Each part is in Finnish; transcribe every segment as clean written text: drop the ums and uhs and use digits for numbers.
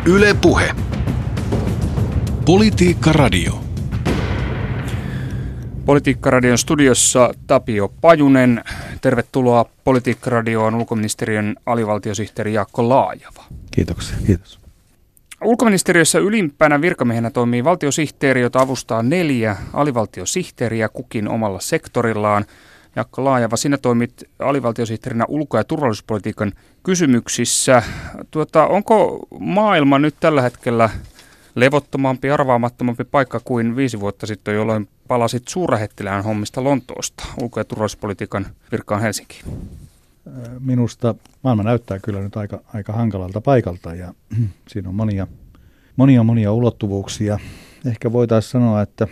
Yle Puhe. Politiikka Radio. Politiikka Radion studiossa Tapio Pajunen. Tervetuloa Politiikka Radioon ulkoministeriön alivaltiosihteeri Jaakko Laajava. Kiitoksia, kiitos. Ulkoministeriössä ylimpänä virkamiehenä toimii valtiosihteeri, jota avustaa 4 alivaltiosihteeriä kukin omalla sektorillaan. Jaakko Laajava, sinä toimit alivaltiosihteerinä ulko- ja turvallisuuspolitiikan kysymyksissä. Onko maailma nyt tällä hetkellä levottomampi, arvaamattomampi paikka kuin 5 vuotta sitten, jolloin palasit suurlähettilään hommista Lontoosta ulko- ja turvallisuuspolitiikan virkaan Helsinkiin? Minusta maailma näyttää kyllä nyt aika hankalalta paikalta ja siinä on monia ulottuvuuksia. Ehkä voitaisiin sanoa, että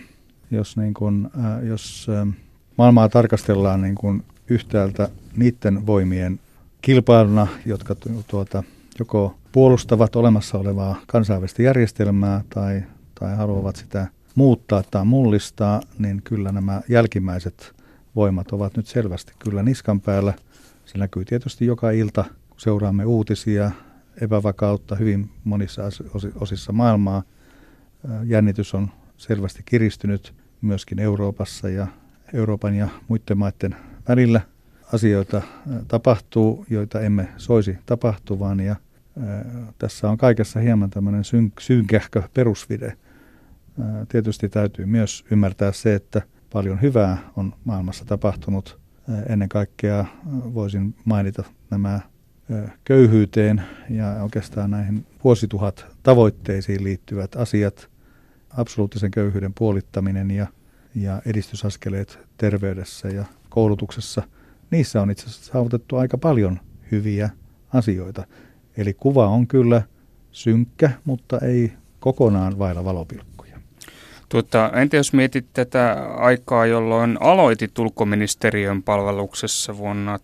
jos maailmaa tarkastellaan niin kuin yhtäältä niiden voimien kilpailuna, jotka joko puolustavat olemassa olevaa kansainvälistä järjestelmää tai haluavat sitä muuttaa tai mullistaa, niin kyllä nämä jälkimmäiset voimat ovat nyt selvästi kyllä niskan päällä. Se näkyy tietysti joka ilta, kun seuraamme uutisia, epävakautta hyvin monissa osissa maailmaa. Jännitys on selvästi kiristynyt myöskin Euroopassa ja Euroopan ja muiden maiden välillä. Asioita tapahtuu, joita emme soisi tapahtuvan ja tässä on kaikessa hieman tämmöinen synkähkö perusvide. Tietysti täytyy myös ymmärtää se, että paljon hyvää on maailmassa tapahtunut. Ennen kaikkea voisin mainita nämä köyhyyteen ja oikeastaan näihin vuosituhat tavoitteisiin liittyvät asiat, absoluuttisen köyhyyden puolittaminen ja edistysaskeleet terveydessä ja koulutuksessa. Niissä on itse asiassa saavutettu aika paljon hyviä asioita. Eli kuva on kyllä synkkä, mutta ei kokonaan vailla valopilkkuja. Entä jos mietit tätä aikaa, jolloin aloitit ulkoministeriön palveluksessa vuonna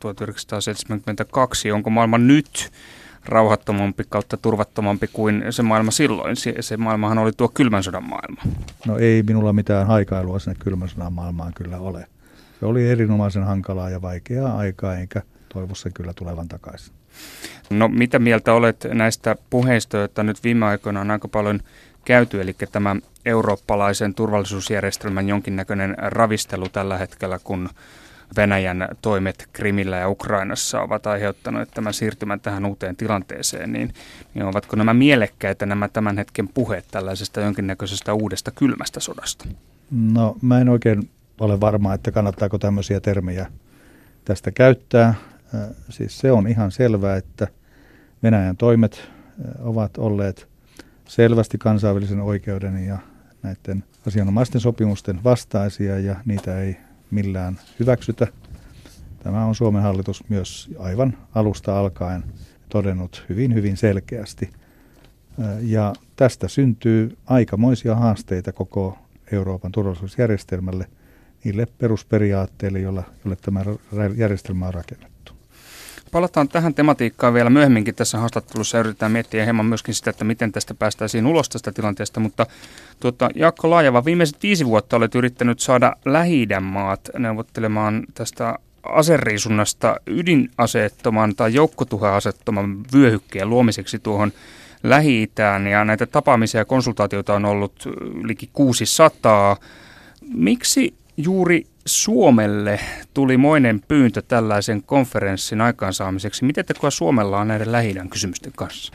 1972, onko maailma nyt rauhattomampi kautta turvattomampi kuin se maailma silloin? Se maailmahan oli tuo kylmän sodan maailma. No ei minulla mitään haikailua sinne kylmän sodan maailmaan kyllä ole. Se oli erinomaisen hankalaa ja vaikeaa aikaa, enkä toivo sen kyllä tulevan takaisin. No mitä mieltä olet näistä puheista, joita nyt viime aikoina on aika paljon käyty, eli tämä eurooppalaisen turvallisuusjärjestelmän jonkinnäköinen ravistelu tällä hetkellä, kun Venäjän toimet Krimillä ja Ukrainassa ovat aiheuttaneet tämän siirtymän tähän uuteen tilanteeseen, niin ovatko nämä mielekkäitä nämä tämän hetken puheet tällaisesta jonkinnäköisestä uudesta kylmästä sodasta? No mä en oikein ole varma, että kannattaako tämmöisiä termejä tästä käyttää. Siis se on ihan selvää, että Venäjän toimet ovat olleet selvästi kansainvälisen oikeuden ja näiden asianomaisten sopimusten vastaisia ja niitä ei millään hyväksytä. Tämä on Suomen hallitus myös aivan alusta alkaen todennut hyvin selkeästi. Ja tästä syntyy aikamoisia haasteita koko Euroopan turvallisuusjärjestelmälle, niille perusperiaatteille, joille tämä järjestelmä on rakennettu. Palataan tähän tematiikkaan vielä myöhemminkin tässä haastattelussa ja yritetään miettiä hieman myöskin sitä, että miten tästä päästäisiin ulos tästä tilanteesta, mutta Jaakko Laajava, viimeiset 5 vuotta olet yrittänyt saada Lähi-idän maat neuvottelemaan tästä aseriisunnasta ydinaseettoman tai joukkotuhoaseettoman vyöhykkeen luomiseksi tuohon Lähi-itään ja näitä tapaamisia ja konsultaatioita on ollut liki 600. Miksi juuri Suomelle tuli moinen pyyntö tällaisen konferenssin aikaansaamiseksi? Miten tekoa Suomella on näiden Lähi-idän kysymysten kanssa?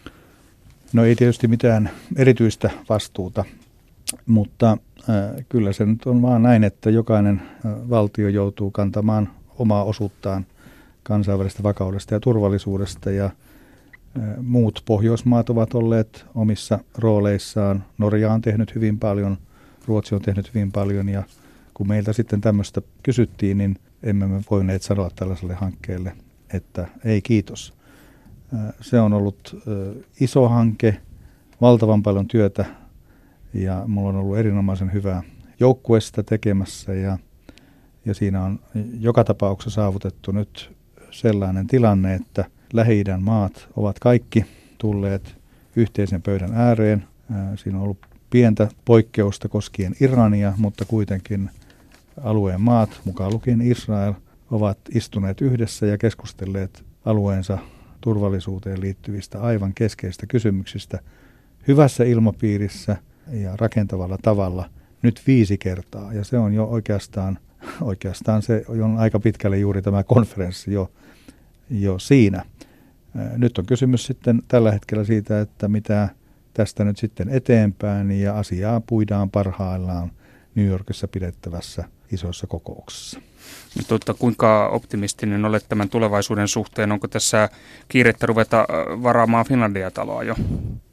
No ei tietysti mitään erityistä vastuuta, mutta kyllä se nyt on vaan näin, että jokainen valtio joutuu kantamaan omaa osuuttaan kansainvälisestä vakaudesta ja turvallisuudesta ja muut Pohjoismaat ovat olleet omissa rooleissaan. Norja on tehnyt hyvin paljon, Ruotsi on tehnyt hyvin paljon ja kun meiltä sitten tämmöistä kysyttiin, niin emme me voineet sanoa tällaiselle hankkeelle, että ei kiitos. Se on ollut iso hanke, valtavan paljon työtä ja mulla on ollut erinomaisen hyvä joukkue sitä tekemässä ja siinä on joka tapauksessa saavutettu nyt sellainen tilanne, että Lähi-idän maat ovat kaikki tulleet yhteisen pöydän ääreen. Siinä on ollut pientä poikkeusta koskien Irania, mutta kuitenkin alueen maat, mukaan lukien Israel, ovat istuneet yhdessä ja keskustelleet alueensa turvallisuuteen liittyvistä aivan keskeistä kysymyksistä hyvässä ilmapiirissä ja rakentavalla tavalla nyt 5 kertaa. Ja se on jo oikeastaan se on aika pitkälle juuri tämä konferenssi jo siinä. Nyt on kysymys sitten tällä hetkellä siitä, että mitä tästä nyt sitten eteenpäin, ja asiaa puidaan parhaillaan New Yorkissa pidettävässä isossa kokouksessa. Kuinka optimistinen olet tämän tulevaisuuden suhteen? Onko tässä kiirettä ruveta varaamaan Finlandia-taloa jo?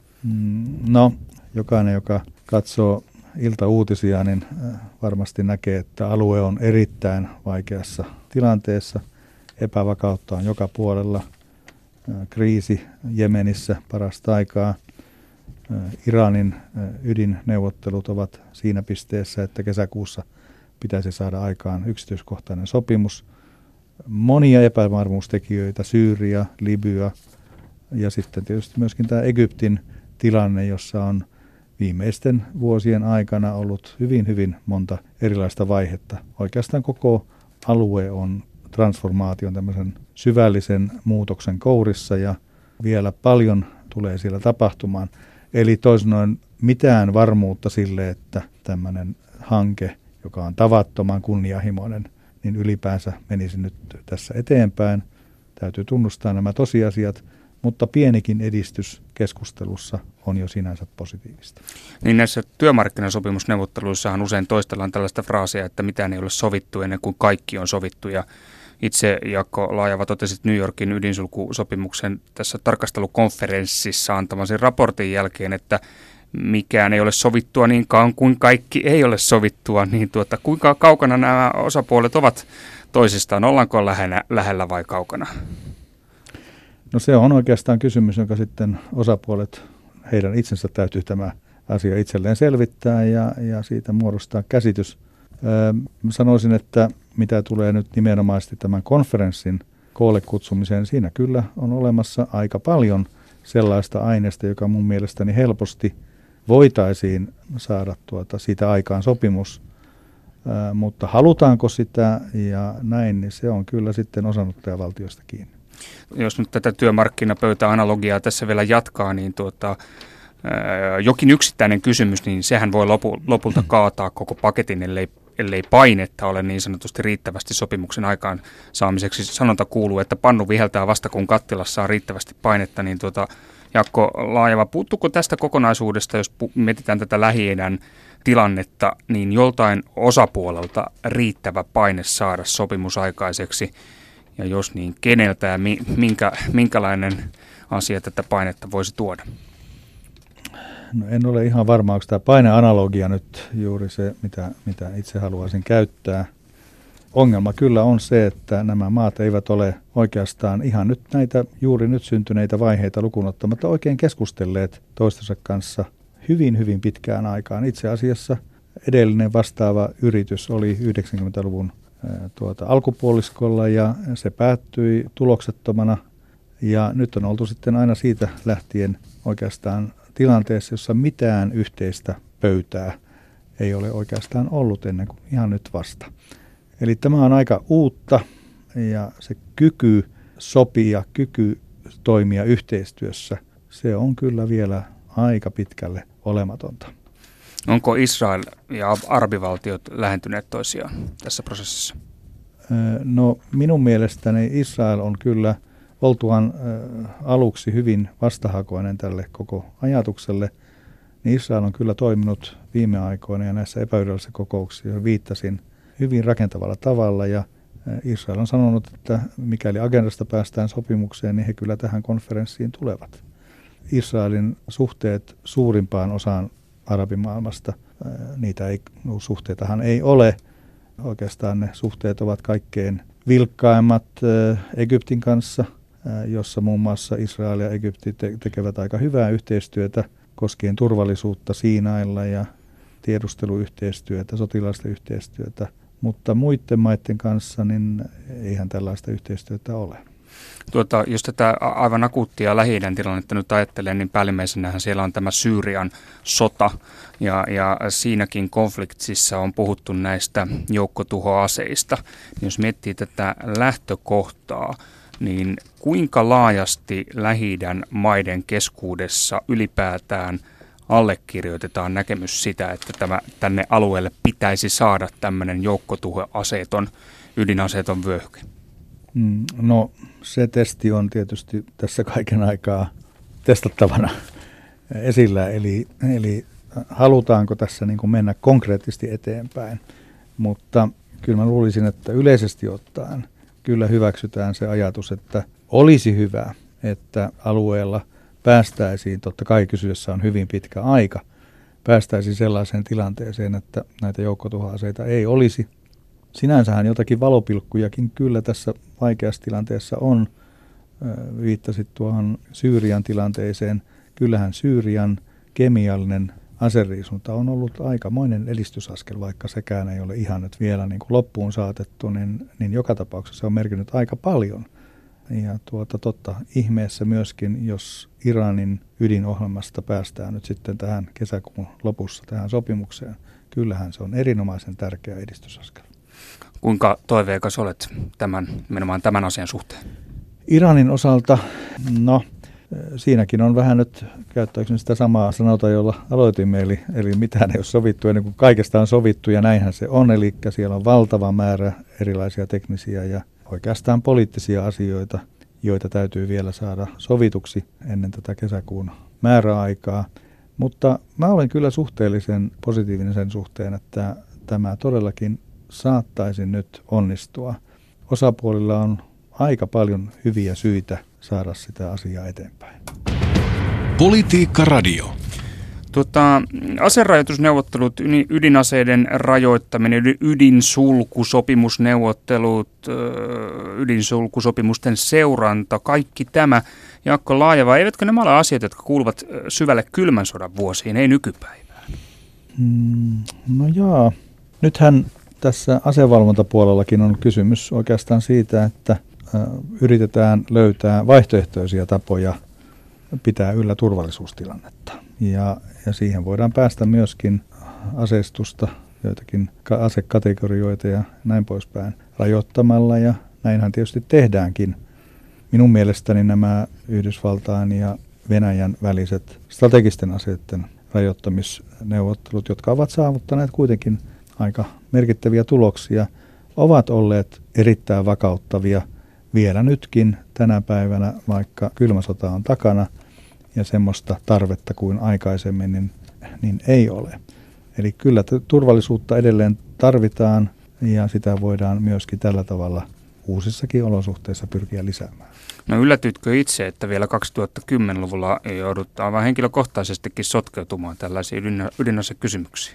No, jokainen, joka katsoo iltauutisia, niin varmasti näkee, että alue on erittäin vaikeassa tilanteessa. Epävakautta on joka puolella. Kriisi Jemenissä parasta aikaa. Iranin ydinneuvottelut ovat siinä pisteessä, että kesäkuussa pitäisi saada aikaan yksityiskohtainen sopimus. Monia epävarmuustekijöitä, Syyria, Libya ja sitten tietysti myöskin tämä Egyptin tilanne, jossa on viimeisten vuosien aikana ollut hyvin, hyvin monta erilaista vaihetta. Oikeastaan koko alue on transformaation, tämmöisen syvällisen muutoksen kourissa, ja vielä paljon tulee siellä tapahtumaan. Eli toisin sanoen mitään varmuutta sille, että tämmöinen hanke, joka on tavattoman kunnianhimoinen, niin ylipäänsä menisi nyt tässä eteenpäin. Täytyy tunnustaa nämä tosiasiat, mutta pienikin edistys keskustelussa on jo sinänsä positiivista. Niin näissä työmarkkinasopimusneuvotteluissahan usein toistellaan tällaista fraasia, että mitään ei ole sovittu ennen kuin kaikki on sovittu. Ja itse Jaakko Laajava totesit New Yorkin ydinsulkusopimuksen tässä tarkastelukonferenssissa antamasi raportin jälkeen, että mikään ei ole sovittua niin kauan kuin kaikki ei ole sovittua. Niin kuinka kaukana nämä osapuolet ovat toisistaan? Ollaanko lähellä vai kaukana? No se on oikeastaan kysymys, jonka sitten osapuolet, heidän itsensä täytyy tämä asia itselleen selvittää ja siitä muodostaa käsitys. Sanoisin, että mitä tulee nyt nimenomaisesti tämän konferenssin koolle kutsumiseen, siinä kyllä on olemassa aika paljon sellaista aineesta, joka mun mielestäni helposti voitaisiin saada siitä aikaan sopimus, mutta halutaanko sitä ja näin, niin se on kyllä sitten osanottajavaltiosta kiinni. Jos nyt tätä työmarkkinapöytä-analogiaa tässä vielä jatkaa, niin jokin yksittäinen kysymys, niin sehän voi lopulta kaataa koko paketin, ellei painetta ole niin sanotusti riittävästi sopimuksen aikaan saamiseksi. Sanonta kuuluu, että pannu viheltää vasta kun kattilassa on riittävästi painetta, niin Jaakko Laajava, puuttuuko tästä kokonaisuudesta, jos mietitään tätä Lähi-idän tilannetta, niin joltain osapuolelta riittävä paine saada sopimus aikaiseksi, ja jos niin, keneltä ja minkälainen asia tätä painetta voisi tuoda? No en ole ihan varma, onko tämä paineanalogia nyt juuri se, mitä itse haluaisin käyttää. Ongelma kyllä on se, että nämä maat eivät ole oikeastaan ihan nyt näitä juuri nyt syntyneitä vaiheita lukuun ottamatta oikein keskustelleet toistensa kanssa hyvin, hyvin pitkään aikaan. Itse asiassa edellinen vastaava yritys oli 90-luvun alkupuoliskolla ja se päättyi tuloksettomana. Ja nyt on oltu sitten aina siitä lähtien oikeastaan tilanteessa, jossa mitään yhteistä pöytää ei ole oikeastaan ollut ennen kuin ihan nyt vasta. Eli tämä on aika uutta ja se kyky sopia, kyky toimia yhteistyössä, se on kyllä vielä aika pitkälle olematonta. Onko Israel ja arabivaltiot lähentyneet toisiaan tässä prosessissa? No minun mielestäni Israel on kyllä oltuaan aluksi hyvin vastahakoinen tälle koko ajatukselle, niin Israel on kyllä toiminut viime aikoina ja näissä epävirallisissa kokouksissa, joihin viittasin, hyvin rakentavalla tavalla, ja Israel on sanonut, että mikäli agendasta päästään sopimukseen, niin he kyllä tähän konferenssiin tulevat. Israelin suhteet suurimpaan osaan arabimaailmasta, suhteitahan ei ole. Oikeastaan ne suhteet ovat kaikkein vilkkaimmat Egyptin kanssa, jossa muun muassa Israel ja Egypti tekevät aika hyvää yhteistyötä koskien turvallisuutta Siinailla ja tiedusteluyhteistyötä, sotilaallista yhteistyötä, mutta muiden maiden kanssa niin eihän tällaista yhteistyötä ole. Jos tätä aivan akuuttia Lähi-idän tilannetta nyt ajattelee, niin päällimmäisenähän siellä on tämä Syyrian sota, ja siinäkin konfliktissa on puhuttu näistä joukkotuhoaseista. Jos miettii tätä lähtökohtaa, niin kuinka laajasti Lähi-idän maiden keskuudessa ylipäätään allekirjoitetaan näkemys sitä, että tänne alueelle pitäisi saada tämmöinen joukkotuhoaseeton, ydinaseeton vyöhyke? No se testi on tietysti tässä kaiken aikaa testattavana esillä, eli halutaanko tässä niin kuin mennä konkreettisesti eteenpäin, mutta kyllä mä luulisin, että yleisesti ottaen kyllä hyväksytään se ajatus, että olisi hyvä, että alueella päästäisiin, totta kai kysyessä on hyvin pitkä aika, päästäisiin sellaiseen tilanteeseen, että näitä joukkotuhoaseita ei olisi. Sinänsähän jotakin valopilkkujakin kyllä tässä vaikeassa tilanteessa on. Viittasit tuohon Syyrian tilanteeseen. Kyllähän Syyrian kemiallinen aseriisunta on ollut aikamoinen edistysaskel, vaikka sekään ei ole ihan nyt vielä niin kuin loppuun saatettu, niin joka tapauksessa se on merkinnyt aika paljon. Ja totta ihmeessä myöskin, jos Iranin ydinohjelmasta päästään nyt sitten tähän kesäkuun lopussa tähän sopimukseen, kyllähän se on erinomaisen tärkeä edistysaskel. Kuinka toiveikas olet nimenomaan tämän asian suhteen? Iranin osalta, no siinäkin on vähän nyt, käyttääkseni sitä samaa sanota, jolla aloitimme, eli mitään ei ole sovittu ennen kuin kaikesta on sovittu, ja näinhän se on, eli siellä on valtava määrä erilaisia teknisiä ja oikeastaan poliittisia asioita, joita täytyy vielä saada sovituksi ennen tätä kesäkuun määräaikaa. Mutta mä olen kyllä suhteellisen positiivinen sen suhteen, että tämä todellakin saattaisi nyt onnistua. Osapuolilla on aika paljon hyviä syitä saada sitä asiaa eteenpäin. Politiikka Radio. Aserajoitusneuvottelut, ydinaseiden rajoittaminen, ydinsulkusopimusneuvottelut, ydinsulkusopimusten seuranta, kaikki tämä. Jaakko Laajava, eivätkö nämä ole asioita, jotka kuuluvat syvälle kylmän sodan vuosiin, ei nykypäivään? No jaa. Nythän tässä asevalvontapuolellakin on kysymys oikeastaan siitä, että yritetään löytää vaihtoehtoisia tapoja pitää yllä turvallisuustilannetta. Ja siihen voidaan päästä myöskin aseistusta, joitakin asekategorioita ja näin poispäin rajoittamalla, ja näinhän tietysti tehdäänkin. Minun mielestäni nämä Yhdysvaltain ja Venäjän väliset strategisten aseiden rajoittamisneuvottelut, jotka ovat saavuttaneet kuitenkin aika merkittäviä tuloksia, ovat olleet erittäin vakauttavia vielä nytkin tänä päivänä, vaikka kylmä sota on takana ja semmoista tarvetta kuin aikaisemmin niin ei ole. Eli kyllä turvallisuutta edelleen tarvitaan ja sitä voidaan myöskin tällä tavalla uusissakin olosuhteissa pyrkiä lisäämään. No yllätytkö itse, että vielä 2010-luvulla joudutaan aivan henkilökohtaisestikin sotkeutumaan tällaisiin ydinasekysymyksiin?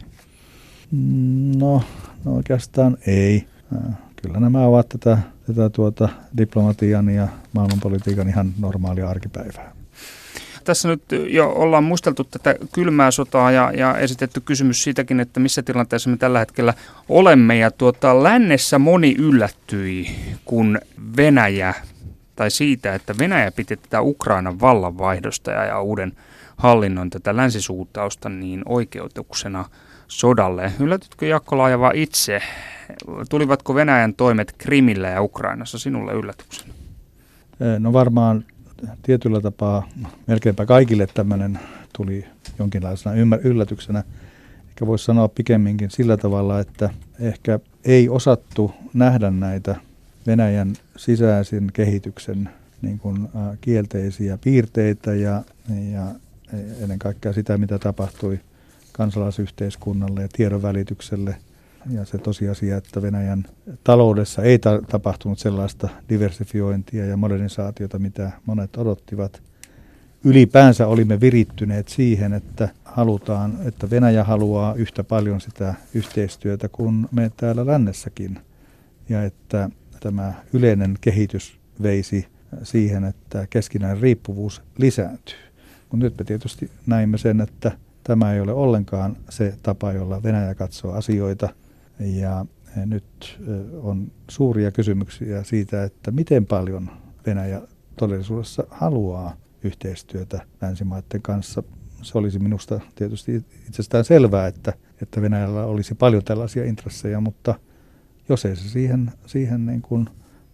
No oikeastaan ei. Kyllä nämä ovat tätä diplomatian ja maailmanpolitiikan ihan normaalia arkipäivää. Tässä nyt jo ollaan muisteltu tätä kylmää sotaa ja esitetty kysymys siitäkin, että missä tilanteessa me tällä hetkellä olemme. Ja lännessä moni yllättyi, kun Venäjä, tai siitä, että Venäjä piti tätä Ukrainan vallanvaihdosta ja uuden hallinnon tätä länsisuuntausta niin oikeutuksena sodalle. Yllätytkö Jaakko Laajava itse? Tulivatko Venäjän toimet Krimillä ja Ukrainassa sinulle yllätyksenä? No varmaan tietyllä tapaa melkeinpä kaikille tämmöinen tuli jonkinlaisena yllätyksenä. Ehkä voisi sanoa pikemminkin sillä tavalla, että ehkä ei osattu nähdä näitä Venäjän sisäisen kehityksen niin kuin kielteisiä piirteitä ja ennen kaikkea sitä, mitä tapahtui kansalaisyhteiskunnalle ja tiedonvälitykselle. Ja se tosiasia, että Venäjän taloudessa ei tapahtunut sellaista diversifiointia ja modernisaatiota, mitä monet odottivat. Ylipäänsä olimme virittyneet siihen, että että Venäjä haluaa yhtä paljon sitä yhteistyötä kuin me täällä lännessäkin. Ja että tämä yleinen kehitys veisi siihen, että keskinäinen riippuvuus lisääntyy. Mutta nyt me tietysti näimme sen, että tämä ei ole ollenkaan se tapa, jolla Venäjä katsoo asioita. Ja nyt on suuria kysymyksiä siitä, että miten paljon Venäjä todellisuudessa haluaa yhteistyötä länsimaiden kanssa. Se olisi minusta tietysti itsestään selvää, että Venäjällä olisi paljon tällaisia intressejä, mutta jos ei se siihen niin kuin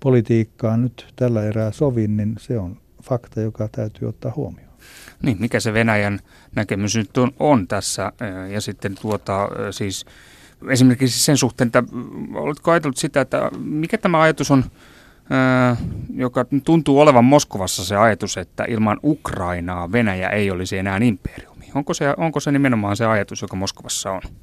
politiikkaan nyt tällä erää sovi, niin se on fakta, joka täytyy ottaa huomioon. Niin, mikä se Venäjän näkemys nyt on tässä ja sitten siis esimerkiksi sen suhteen, että oletko ajatellut sitä, että mikä tämä ajatus on, joka tuntuu olevan Moskovassa se ajatus, että ilman Ukrainaa Venäjä ei olisi enää imperiumi. Onko se nimenomaan se ajatus, joka Moskovassa on?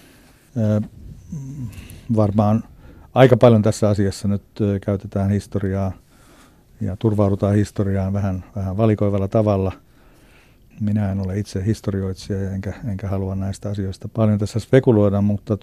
Varmaan aika paljon tässä asiassa nyt käytetään historiaa ja turvaudutaan historiaan vähän valikoivalla tavalla. Minä en ole itse historioitsija enkä halua näistä asioista paljon tässä spekuloida,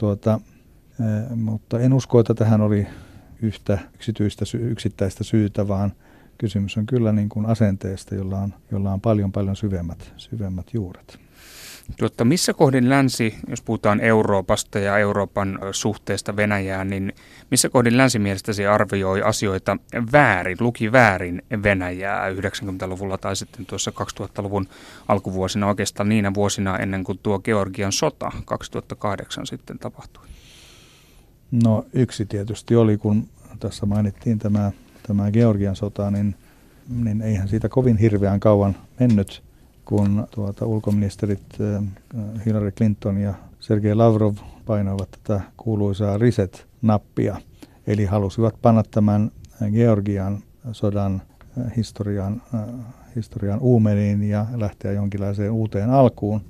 mutta en usko, että tähän oli yhtä yksittäistä syytä, vaan kysymys on kyllä niin kuin asenteesta, jolla on paljon syvemmät juuret. Missä kohdin länsi, jos puhutaan Euroopasta ja Euroopan suhteesta Venäjään, niin missä kohdin länsi mielestäsi arvioi asioita väärin, luki väärin Venäjää 90-luvulla tai sitten tuossa 2000-luvun alkuvuosina, oikeastaan niinä vuosina ennen kuin tuo Georgian sota 2008 sitten tapahtui? No yksi tietysti oli, kun tässä mainittiin tämä Georgian sota, niin eihän siitä kovin hirveän kauan mennyt, kun ulkoministerit Hillary Clinton ja Sergei Lavrov painoivat tätä kuuluisaa reset-nappia, eli halusivat panna tämän Georgian sodan historian uumeniin ja lähteä jonkinlaiseen uuteen alkuun.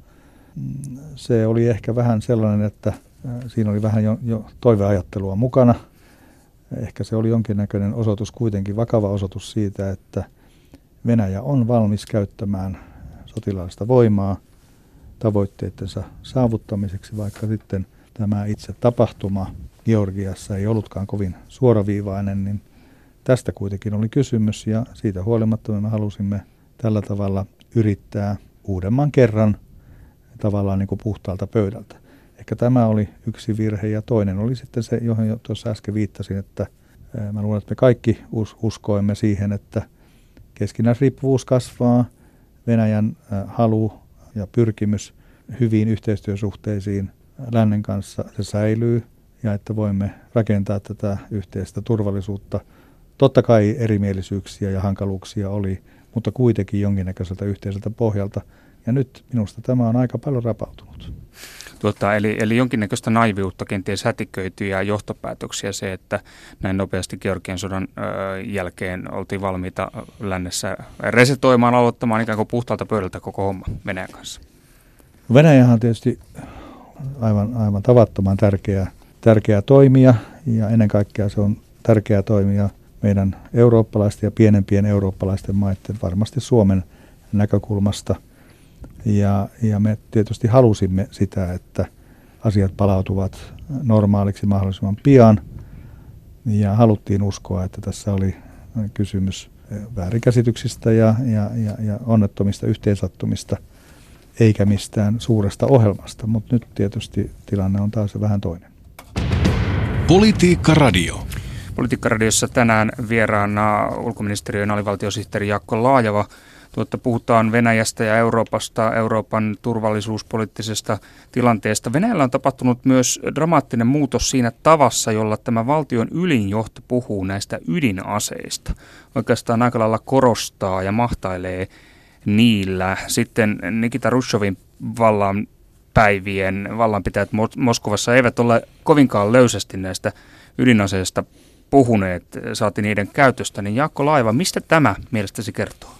Se oli ehkä vähän sellainen, että siinä oli vähän jo toiveajattelua mukana. Ehkä se oli jonkinnäköinen osoitus, kuitenkin vakava osoitus siitä, että Venäjä on valmis käyttämään sotilaallista voimaa tavoitteittensa saavuttamiseksi, vaikka sitten tämä itse tapahtuma Georgiassa ei ollutkaan kovin suoraviivainen, niin tästä kuitenkin oli kysymys ja siitä huolimatta me halusimme tällä tavalla yrittää uudemman kerran tavallaan niin kuin puhtaalta pöydältä. Ehkä tämä oli yksi virhe ja toinen oli sitten se, johon jo tuossa äsken viittasin, että mä luulen, että me kaikki uskoimme siihen, että keskinäisriippuvuus kasvaa, Venäjän halu ja pyrkimys hyviin yhteistyösuhteisiin lännen kanssa se säilyy ja että voimme rakentaa tätä yhteistä turvallisuutta. Totta kai erimielisyyksiä ja hankaluuksia oli, mutta kuitenkin jonkinnäköiseltä yhteiseltä pohjalta. Ja nyt minusta tämä on aika paljon rapautunut. Eli jonkinnäköistä naiviutta kenties hätiköityjä johtopäätöksiä se, että näin nopeasti Georgian sodan jälkeen oltiin valmiita lännessä resetoimaan, aloittamaan ikään kuin puhtaalta pöydältä koko homma Venäjän kanssa. Venäjähän on tietysti aivan tavattoman tärkeä toimija ja ennen kaikkea se on tärkeä toimija meidän eurooppalaisten ja pienempien eurooppalaisten maiden, varmasti Suomen näkökulmasta. Ja me tietysti halusimme sitä, että asiat palautuvat normaaliksi mahdollisimman pian. Ja haluttiin uskoa, että tässä oli kysymys väärinkäsityksistä ja onnettomista yhteensattumista, eikä mistään suuresta ohjelmasta. Mutta nyt tietysti tilanne on taas vähän toinen. Politiikka Radio. Politiikka-radiossa tänään vieraana ulkoministeriön alivaltiosihteeri Jaakko Laajava. Puhutaan Venäjästä ja Euroopasta, Euroopan turvallisuuspoliittisesta tilanteesta. Venäjällä on tapahtunut myös dramaattinen muutos siinä tavassa, jolla tämä valtion ylinjohto puhuu näistä ydinaseista. Oikeastaan aika lailla korostaa ja mahtailee niillä. Sitten Nikita Hruštšovin vallanpitäjät Moskovassa eivät ole kovinkaan löysästi näistä ydinaseista puhuneet, saati niiden käytöstä. Niin Jaakko Laajava, mistä tämä mielestäsi kertoo?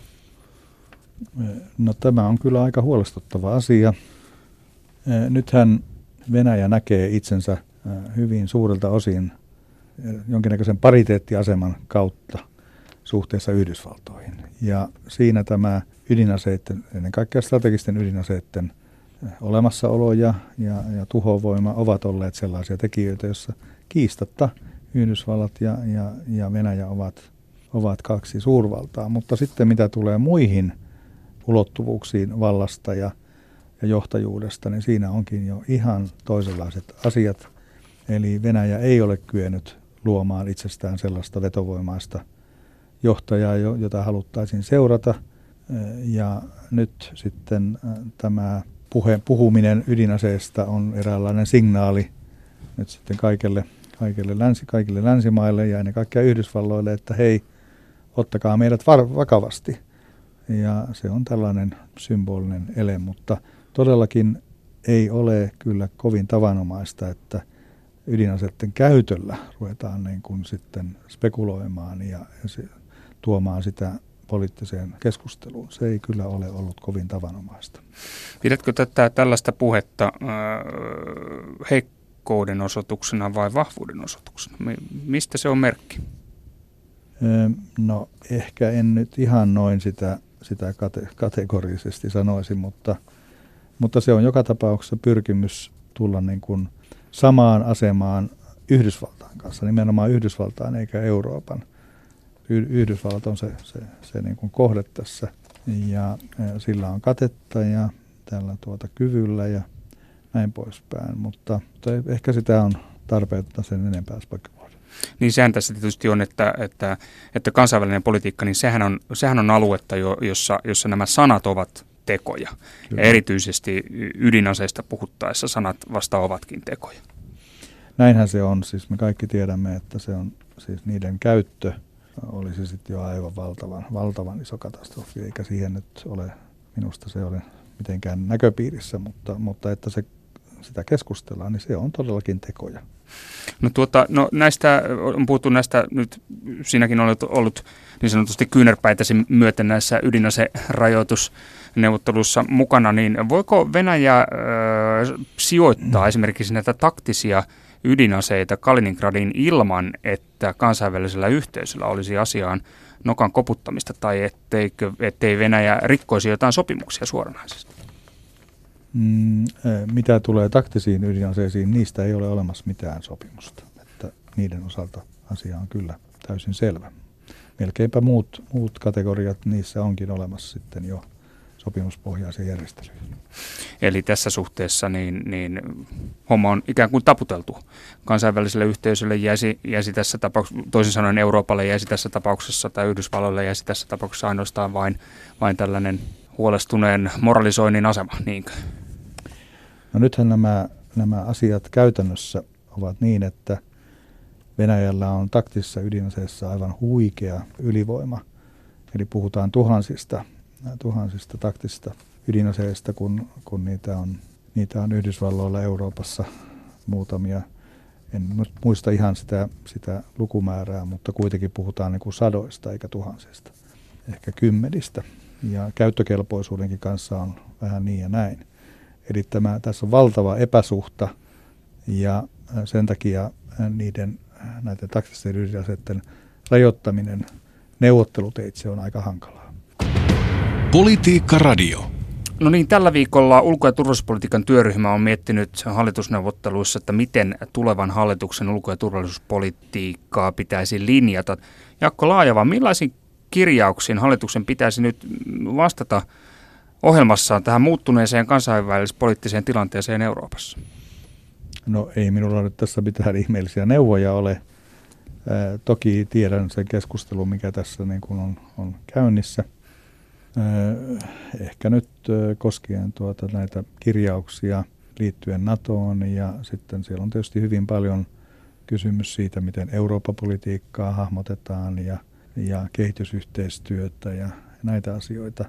No tämä on kyllä aika huolestuttava asia. Nythän Venäjä näkee itsensä hyvin suurelta osin jonkinnäköisen pariteettiaseman kautta suhteessa Yhdysvaltoihin. Ja siinä tämä ydinaseiden, ennen kaikkea strategisten ydinaseiden olemassaolo ja tuhovoima ovat olleet sellaisia tekijöitä, joissa kiistatta Yhdysvallat ja Venäjä ovat kaksi suurvaltaa. Mutta sitten mitä tulee muihin ulottuvuuksiin vallasta ja johtajuudesta, niin siinä onkin jo ihan toisenlaiset asiat. Eli Venäjä ei ole kyennyt luomaan itsestään sellaista vetovoimaista johtajaa, jota haluttaisiin seurata. Ja nyt sitten tämä puhuminen ydinaseesta on eräänlainen signaali nyt sitten kaikelle kaikille länsimaille ja ennen kaikkea Yhdysvalloille, että hei, ottakaa meidät vakavasti. Ja se on tällainen symbolinen ele, mutta todellakin ei ole kyllä kovin tavanomaista, että ydinaseiden käytöllä ruvetaan niin kuin sitten spekuloimaan ja tuomaan sitä poliittiseen keskusteluun. Se ei kyllä ole ollut kovin tavanomaista. Pidätkö tällaista puhetta heikkouden osoituksena vai vahvuuden osoituksena? Mistä se on merkki? No ehkä en nyt ihan noin sitä kategorisesti sanoisi, mutta se on joka tapauksessa pyrkimys tulla niin kuin samaan asemaan Yhdysvaltain kanssa, nimenomaan Yhdysvaltain eikä Euroopan. Yhdysvallat on se niin kuin kohde tässä ja sillä on katetta ja tällä kyvyllä ja näin poispäin, mutta ehkä sitä on tarpeetta sen enempää spekuloida. Niin sehän tässä tietysti on, että kansainvälinen politiikka, niin sehän on aluetta, jossa nämä sanat ovat tekoja. Kyllä. Ja erityisesti ydinaseista puhuttaessa sanat vasta ovatkin tekoja. Näinhän se on. Siis me kaikki tiedämme, että se on siis niiden käyttö olisi sitten jo aivan valtavan iso katastrofi, eikä siihen nyt ole, minusta se ole mitenkään näköpiirissä, mutta että sitä keskustellaan, niin se on todellakin tekoja. No näistä on puhuttu näistä nyt, sinäkin olet ollut niin sanotusti kyynärpäitäsi myöten näissä ydinaserajoitusneuvotteluissa mukana, niin voiko Venäjä sijoittaa esimerkiksi näitä taktisia ydinaseita Kaliningradiin ilman, että kansainvälisellä yhteisöllä olisi asiaan nokan koputtamista tai ettei Venäjä rikkoisi jotain sopimuksia suoranaisesti? Mitä tulee taktisiin ydinaseisiin, niistä ei ole olemassa mitään sopimusta. Että niiden osalta asia on kyllä täysin selvä. Melkeinpä muut kategoriat, niissä onkin olemassa sitten jo sopimuspohjaisia järjestelyjä. Eli tässä suhteessa niin homma on ikään kuin taputeltu. Kansainväliselle yhteisölle jäisi tässä tapauksessa, toisin sanoen Euroopalle jäisi tässä tapauksessa tai Yhdysvalloille jäisi tässä tapauksessa ainoastaan vain tällainen huolestuneen moralisoinnin asema, niinkö? No nythän nämä asiat käytännössä ovat niin, että Venäjällä on taktisessa ydinaseessa aivan huikea ylivoima. Eli puhutaan tuhansista taktisista ydinaseista, kun niitä on Yhdysvalloilla Euroopassa muutamia. En muista ihan sitä lukumäärää, mutta kuitenkin puhutaan niin kuin sadoista eikä tuhansista, ehkä kymmenistä. Ja käyttökelpoisuudenkin kanssa on vähän niin ja näin. Eli tässä on valtava epäsuhta ja sen takia näiden taktisten ydinaseiden rajoittaminen neuvotteluteitse on aika hankalaa. Politiikka Radio. No niin, tällä viikolla ulko- ja turvallisuuspolitiikan työryhmä on miettinyt hallitusneuvotteluissa, että miten tulevan hallituksen ulko- ja turvallisuuspolitiikkaa pitäisi linjata. Jaakko Laajava, millaisiin kirjauksiin hallituksen pitäisi nyt vastata ohjelmassaan tähän muuttuneeseen kansainvälispoliittiseen tilanteeseen Euroopassa? No ei minulla nyt tässä mitään ihmeellisiä neuvoja ole. Toki tiedän sen keskustelun, mikä tässä niin kuin on käynnissä. Ehkä nyt koskien näitä kirjauksia liittyen NATOon ja sitten siellä on tietysti hyvin paljon kysymys siitä, miten Eurooppa-politiikkaa hahmotetaan ja kehitysyhteistyötä ja näitä asioita.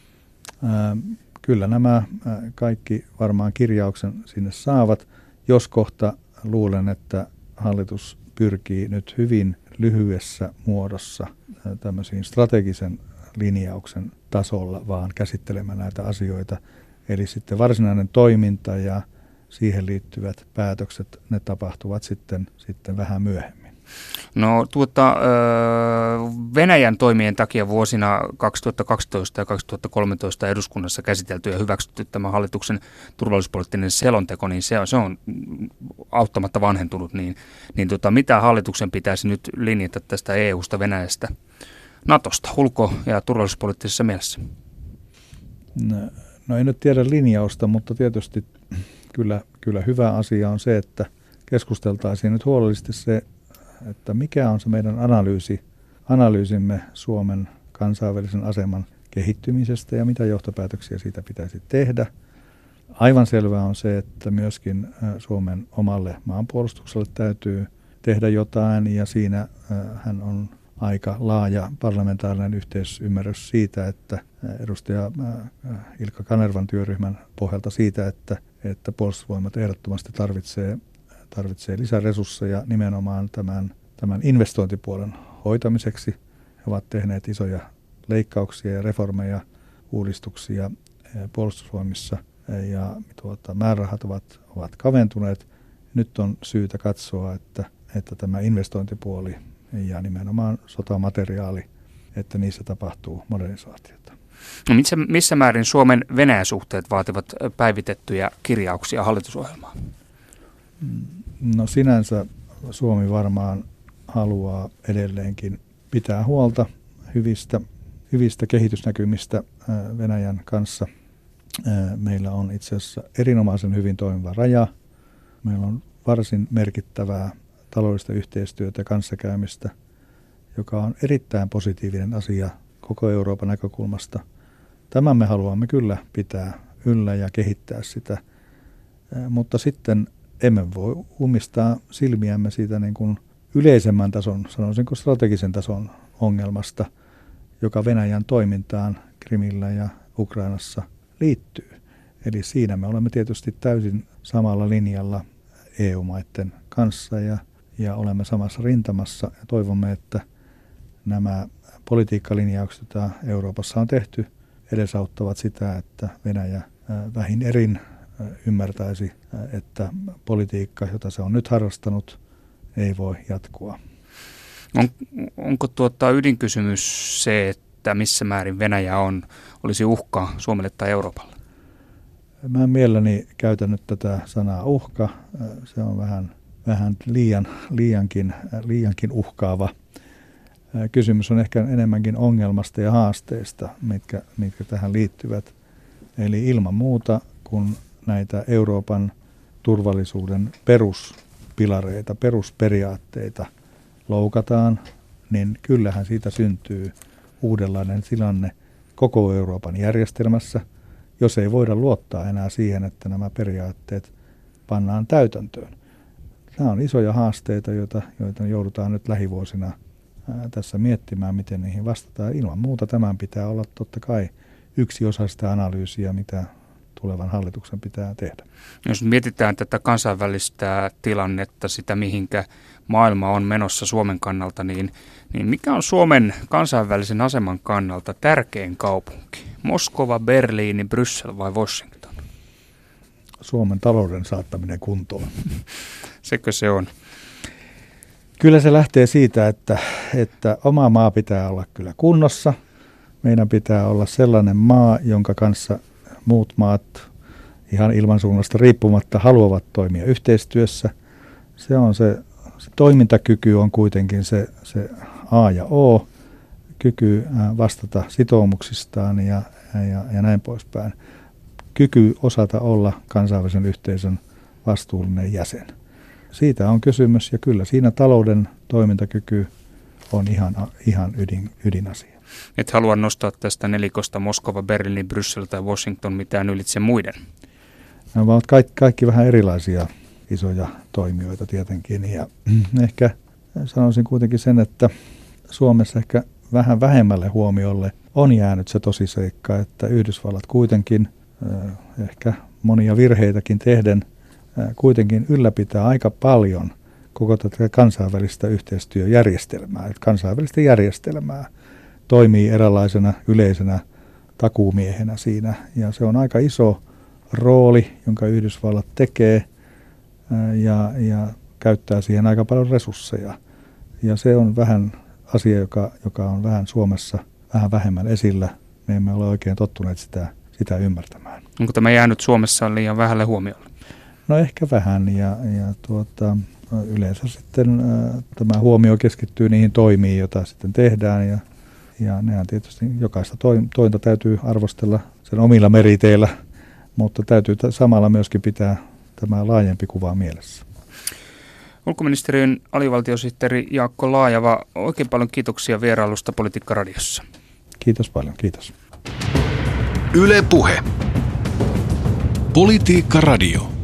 Kyllä nämä kaikki varmaan kirjauksen sinne saavat, jos kohta luulen, että hallitus pyrkii nyt hyvin lyhyessä muodossa tämmöisiin strategisen linjauksen tasolla vaan käsittelemään näitä asioita. Eli sitten varsinainen toiminta ja siihen liittyvät päätökset, ne tapahtuvat sitten vähän myöhemmin. No Venäjän toimien takia vuosina 2012 ja 2013 eduskunnassa käsitelty ja hyväksytty tämä hallituksen turvallisuuspoliittinen selonteko, niin se on auttamatta vanhentunut. Mitä hallituksen pitäisi nyt linjata tästä EUsta, Venäjästä, NATOsta ulko- ja turvallisuuspoliittisessa mielessä? No en nyt tiedä linjausta, mutta tietysti kyllä hyvä asia on se, että keskusteltaisiin nyt huolellisesti se, että mikä on se meidän analyysimme Suomen kansainvälisen aseman kehittymisestä ja mitä johtopäätöksiä siitä pitäisi tehdä. Aivan selvää on se, että myöskin Suomen omalle maanpuolustukselle täytyy tehdä jotain, ja siinä hän on aika laaja parlamentaarinen yhteisymmärrys siitä, että edustaja Ilkka Kanervan työryhmän pohjalta siitä, että puolustusvoimat ehdottomasti tarvitsee lisäresursseja nimenomaan tämän investointipuolen hoitamiseksi. He ovat tehneet isoja leikkauksia ja reformeja, uudistuksia puolustusvoimissa ja määrärahat ovat kaventuneet. Nyt on syytä katsoa, että tämä investointipuoli ja nimenomaan sotamateriaali, että niissä tapahtuu modernisaatiota. No missä määrin Suomen Venäjä-suhteet vaativat päivitettyjä kirjauksia hallitusohjelmaan? No sinänsä Suomi varmaan haluaa edelleenkin pitää huolta hyvistä kehitysnäkymistä Venäjän kanssa. Meillä on itse asiassa erinomaisen hyvin toimiva raja. Meillä on varsin merkittävää taloudellista yhteistyötä ja kanssakäymistä, joka on erittäin positiivinen asia koko Euroopan näkökulmasta. Tämän me haluamme kyllä pitää yllä ja kehittää sitä, mutta sitten emme voi ummistaa silmiämme siitä niin kuin yleisemmän tason, sanoisinko strategisen tason ongelmasta, joka Venäjän toimintaan Krimillä ja Ukrainassa liittyy. Eli siinä me olemme tietysti täysin samalla linjalla EU-maiden kanssa ja olemme samassa rintamassa ja toivomme, että nämä politiikkalinjaukset, joita Euroopassa on tehty, edesauttavat sitä, että Venäjä vähin erin ymmärtäisi, että politiikka, jota se on nyt harrastanut, ei voi jatkua. Onko ydinkysymys se, että missä määrin Venäjä olisi uhka Suomelle tai Euroopalle? Mä mielelläni käytän nyt tätä sanaa uhka. Se on vähän liiankin uhkaava. Kysymys on ehkä enemmänkin ongelmasta ja haasteista, mitkä tähän liittyvät. Eli ilman muuta, kun näitä Euroopan turvallisuuden peruspilareita, perusperiaatteita loukataan, niin kyllähän siitä syntyy uudenlainen tilanne koko Euroopan järjestelmässä, jos ei voida luottaa enää siihen, että nämä periaatteet pannaan täytäntöön. Nämä on isoja haasteita, joita joudutaan nyt lähivuosina tässä miettimään, miten niihin vastataan. Ilman muuta tämän pitää olla totta kai yksi osa sitä analyysiä, mitä tulevan hallituksen pitää tehdä. Jos mietitään tätä kansainvälistä tilannetta, sitä mihinkä maailma on menossa Suomen kannalta, niin mikä on Suomen kansainvälisen aseman kannalta tärkein kaupunki? Moskova, Berliini, Bryssel vai Washington? Suomen talouden saattaminen kuntoon. Sekö se on? Kyllä se lähtee siitä, että oma maa pitää olla kyllä kunnossa. Meidän pitää olla sellainen maa, jonka kanssa muut maat ihan ilmansuunnasta riippumatta haluavat toimia yhteistyössä. Se toimintakyky on kuitenkin se A ja O, kyky vastata sitoumuksistaan ja näin poispäin. Kyky osata olla kansainvälisen yhteisön vastuullinen jäsen. Siitä on kysymys ja kyllä siinä talouden toimintakyky on ihan ydinasia. Et halua nostaa tästä nelikosta Moskova, Berliini, Bryssel tai Washington mitään ylitse muiden? Nämä ovat kaikki vähän erilaisia isoja toimijoita tietenkin ja ehkä sanoisin kuitenkin sen, että Suomessa ehkä vähän vähemmälle huomiolle on jäänyt se tosiseikka, että Yhdysvallat kuitenkin ehkä monia virheitäkin tehden kuitenkin ylläpitää aika paljon koko tätä kansainvälistä yhteistyöjärjestelmää. Että kansainvälistä järjestelmää toimii eräänlaisena yleisenä takuumiehenä siinä ja se on aika iso rooli, jonka Yhdysvallat tekee ja käyttää siihen aika paljon resursseja. Ja se on vähän asia, joka on vähän Suomessa vähän vähemmän esillä. Me emme ole oikein tottuneet sitä ymmärtämään. Onko tämä jäänyt Suomessa liian vähälle huomiolle? No ehkä vähän ja yleensä sitten tämä huomio keskittyy niihin toimiin, joita sitten tehdään ja nehän tietysti jokaista tointa täytyy arvostella sen omilla meriteillä, mutta täytyy samalla myöskin pitää tämä laajempi kuva mielessä. Ulkoministeriön alivaltiosihteeri Jaakko Laajava, oikein paljon kiitoksia vierailusta Politiikka Radiossa. Kiitos paljon, kiitos. Yle Puhe. Politiikka Radio.